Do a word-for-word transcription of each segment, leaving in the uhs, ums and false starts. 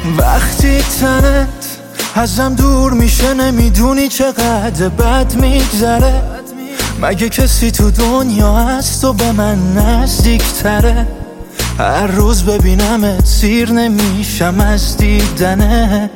وقتی تنت ازم دور میشه نمیدونی چقدر بد میگذره. مگه کسی تو دنیا هست و به من نزدیکتره؟ هر روز ببینمت سیر نمیشم از دیدنت.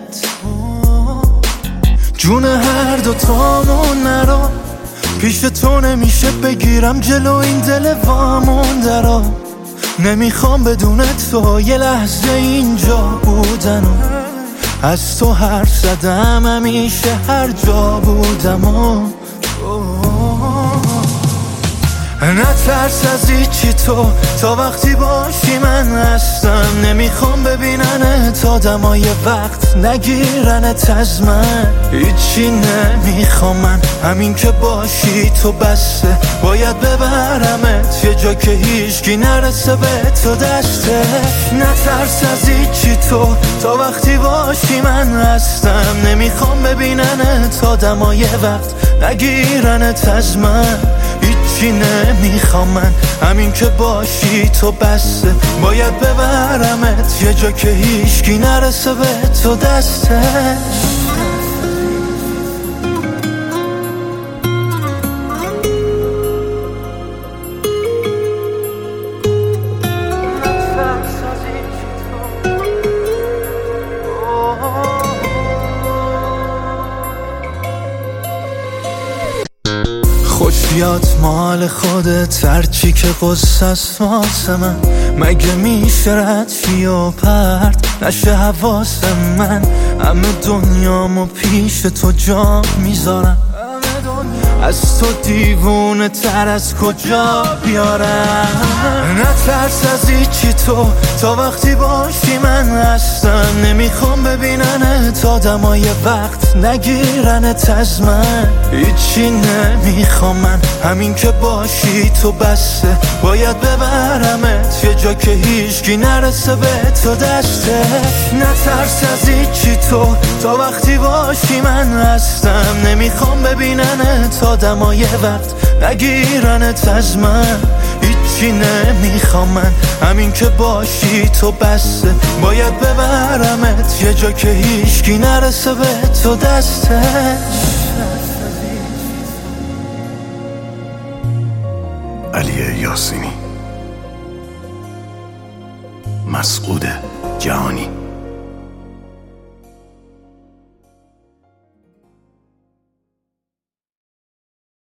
جون هر دوتامون نرو، پیش تو نمیشه بگیرم جلو این دل وامونده رو. نمیخوام بدون تو یه لحظه اینجا بودن و از تو حرف زدم همیشه هر جا بودم و نترس از هیچی تو، تا وقتی باشی من هستم. نمیخوام ببیننت آدمای وقت نگیرنت از من. هیچی نمیخوام من، همین که باشی تو بسته. باید ببرمت یه جا که هیچکی نرسه به تو دسته. نترس از هیچی تو، تا وقتی باشی من هستم. نمیخوام ببیننت آدمای وقت نگیرنت از من. هیچی نمیخوام من، همین که باشی تو بسته. باید ببرمت یه جا که هیچکی نرسه به تو دستش. خوش بیاد مال خودت، هرچی که قصه است واسه من. مگه میشه رد شی و پرت نشه حواس من؟ همه دنیامو پیش تو جا میذارم. از تو دیوونه تر از کجا بیارم؟ نترس از هیچی تو، تا وقتی باشی من هستم. نمیخوام ببیننت آدمای وقت نگیرنت از من. هیچی نمیخوام من، همین که باشی تو بسته. باید ببرمت یه جا که هیچکی نرسه به تو دسته. نترس از هیچی تو، تا وقتی باشی من هستم. نمیخوام ببیننت آدمای وقت نگیرنت از من. هیچی نمیخوام من، همین که باشی تو بسته. باید ببرمت یه جا که هیچکی نرسه به تو دستش. علی یاسینی، مسعود جهانی.